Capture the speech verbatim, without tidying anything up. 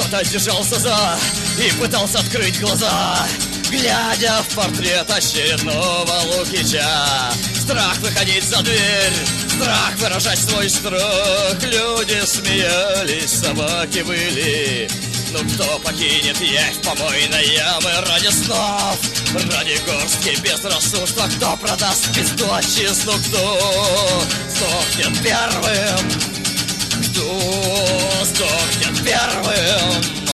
Кто-то держался за и пытался открыть глаза, глядя в портрет очередного Лукича. Страх выходить за дверь, страх выражать свой страх. Люди смеялись, собаки выли. Ну кто покинет явь помойной ямы ради снов, ради горстки безрассудства? Кто продаст пизду отчизну? Кто сдохнет первым? Кто сдохнет первым?